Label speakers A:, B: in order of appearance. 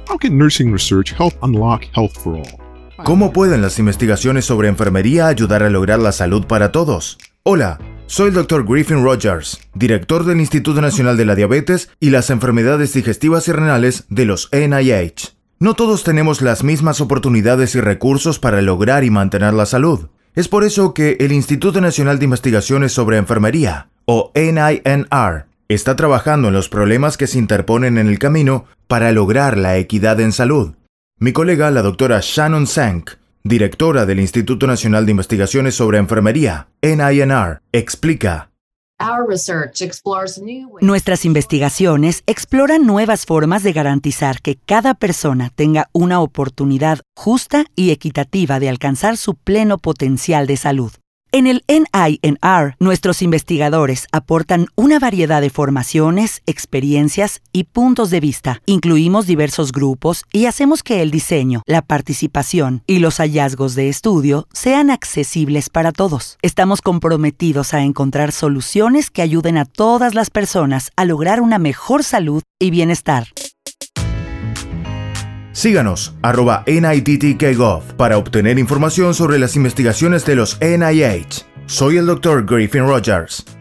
A: How can nursing research help unlock health for all?
B: ¿Cómo pueden las investigaciones sobre enfermería ayudar a lograr la salud para todos? Hola, soy el Dr. Griffin Rogers, director del Instituto Nacional de la Diabetes y las Enfermedades Digestivas y Renales de los NIH. No todos tenemos las mismas oportunidades y recursos para lograr y mantener la salud. Es por eso que el Instituto Nacional de Investigaciones sobre Enfermería, o NINR, está trabajando en los problemas que se interponen en el camino para lograr la equidad en salud. Mi colega, la doctora Shannon Sank, directora del Instituto Nacional de Investigaciones sobre Enfermería, NINR, explica.
C: Nuestras investigaciones exploran nuevas formas de garantizar que cada persona tenga una oportunidad justa y equitativa de alcanzar su pleno potencial de salud. En el NINR, nuestros investigadores aportan una variedad de formaciones, experiencias y puntos de vista. Incluimos diversos grupos y hacemos que el diseño, la participación y los hallazgos de estudio sean accesibles para todos. Estamos comprometidos a encontrar soluciones que ayuden a todas las personas a lograr una mejor salud y bienestar.
B: Síganos, @NITTKGov, para obtener información sobre las investigaciones de los NIH. Soy el Dr. Griffin Rogers.